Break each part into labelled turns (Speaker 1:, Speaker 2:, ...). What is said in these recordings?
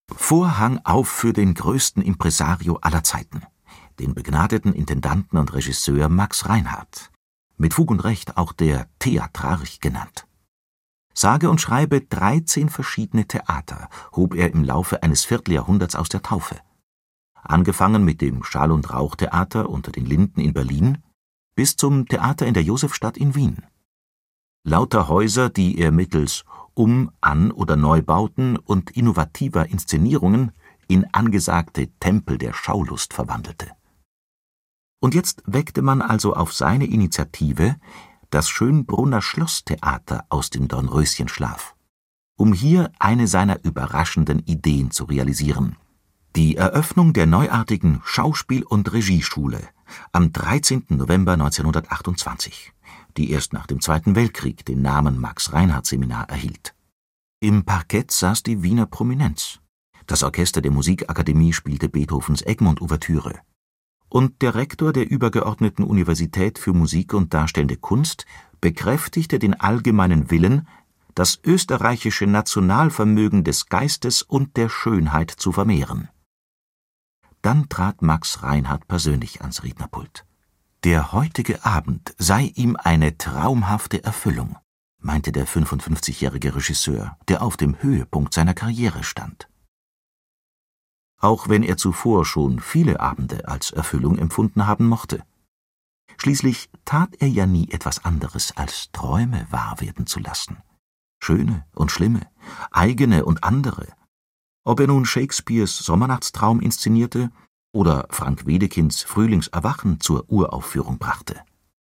Speaker 1: Vorhang auf für den größten Impresario aller Zeiten, den begnadeten Intendanten und Regisseur Max Reinhardt, mit Fug und Recht auch der Theatrarch genannt. Sage und schreibe 13 verschiedene Theater hob er im Laufe eines Vierteljahrhunderts aus der Taufe. Angefangen mit dem Schall- und Rauch-Theater unter den Linden in Berlin bis zum Theater in der Josefstadt in Wien. Lauter Häuser, die er mittels An- oder Neubauten und innovativer Inszenierungen in angesagte Tempel der Schaulust verwandelte. Und jetzt weckte man also auf seine Initiative das Schönbrunner Schlosstheater aus dem Dornröschenschlaf, um hier eine seiner überraschenden Ideen zu realisieren: die Eröffnung der neuartigen Schauspiel- und Regieschule am 13. November 1928, die erst nach dem Zweiten Weltkrieg den Namen Max-Reinhardt-Seminar erhielt. Im Parkett saß die Wiener Prominenz. Das Orchester der Musikakademie spielte Beethovens Egmont-Ouvertüre. Und der Rektor der übergeordneten Universität für Musik und Darstellende Kunst bekräftigte den allgemeinen Willen, das österreichische Nationalvermögen des Geistes und der Schönheit zu vermehren. Dann trat Max Reinhardt persönlich ans Rednerpult. Der heutige Abend sei ihm eine traumhafte Erfüllung, meinte der 55-jährige Regisseur, der auf dem Höhepunkt seiner Karriere stand. Auch wenn er zuvor schon viele Abende als Erfüllung empfunden haben mochte. Schließlich tat er ja nie etwas anderes, als Träume wahr werden zu lassen. Schöne und schlimme, eigene und andere. Ob er nun Shakespeares Sommernachtstraum inszenierte oder Frank Wedekinds Frühlingserwachen zur Uraufführung brachte.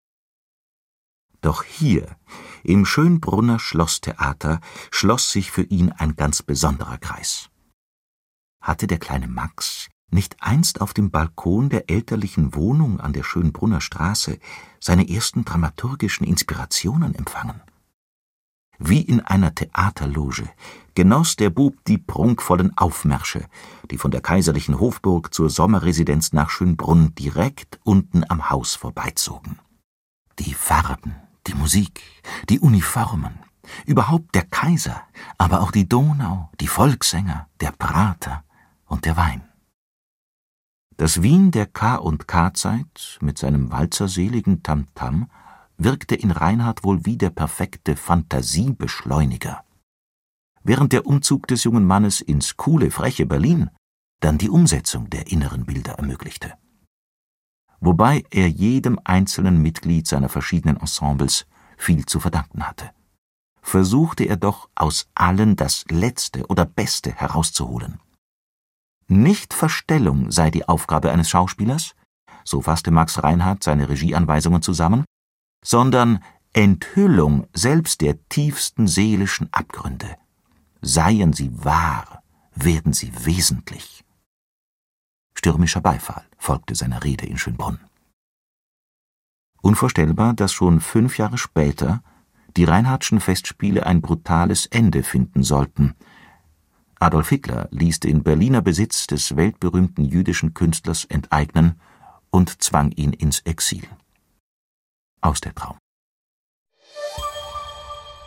Speaker 1: Doch hier, im Schönbrunner Schlosstheater, schloss sich für ihn ein ganz besonderer Kreis. Hatte der kleine Max nicht einst auf dem Balkon der elterlichen Wohnung an der Schönbrunner Straße seine ersten dramaturgischen Inspirationen empfangen? Wie in einer Theaterloge genoss der Bub die prunkvollen Aufmärsche, die von der kaiserlichen Hofburg zur Sommerresidenz nach Schönbrunn direkt unten am Haus vorbeizogen. Die Farben, die Musik, die Uniformen, überhaupt der Kaiser, aber auch die Donau, die Volkssänger, der Prater und der Wein. Das Wien der K&K-Zeit mit seinem walzerseligen Tamtam wirkte in Reinhardt wohl wie der perfekte Fantasiebeschleuniger. Während der Umzug des jungen Mannes ins coole, freche Berlin dann die Umsetzung der inneren Bilder ermöglichte. Wobei er jedem einzelnen Mitglied seiner verschiedenen Ensembles viel zu verdanken hatte. Versuchte er doch aus allen das Letzte oder Beste herauszuholen. Nicht Verstellung sei die Aufgabe eines Schauspielers, so fasste Max Reinhardt seine Regieanweisungen zusammen, sondern Enthüllung selbst der tiefsten seelischen Abgründe. Seien sie wahr, werden sie wesentlich. Stürmischer Beifall folgte seiner Rede in Schönbrunn. Unvorstellbar, dass schon 5 Jahre später die Reinhardtschen Festspiele ein brutales Ende finden sollten. Adolf Hitler ließ den Berliner Besitz des weltberühmten jüdischen Künstlers enteignen und zwang ihn ins Exil. Aus der Traum.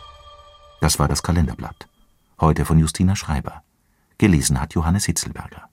Speaker 1: Das war das Kalenderblatt. Heute von Justina Schreiber. Gelesen hat Johannes Hitzelberger.